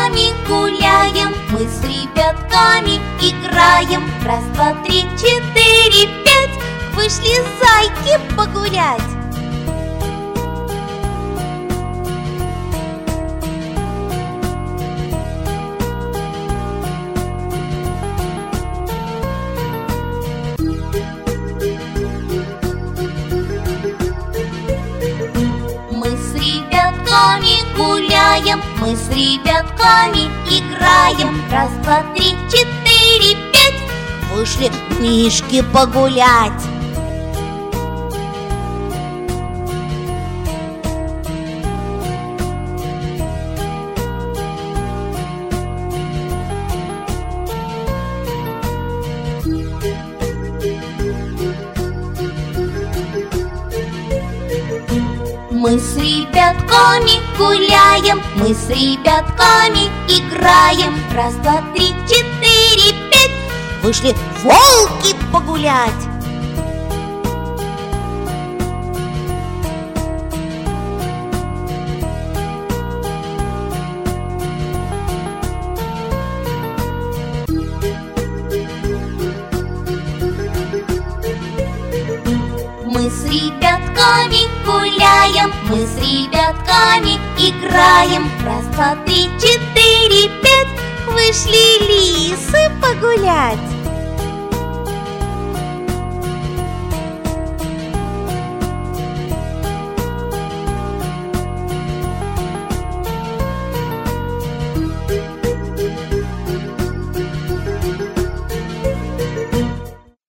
ребятками гуляем, мы с ребятками играем. Раз, два, три, четыре, пять, вышли зайки погулять. Гуляем, мы с ребятками играем. Раз, два, три, четыре, пять, вышли мишки погулять. Мы с ребятками гуляем, мы с ребятками играем. Раз, два, три, четыре, пять, вышли волки погулять. Мы с ребятками гуляем, мы с ребятками играем. Раз, два, три, четыре, пять, вышли лисы погулять.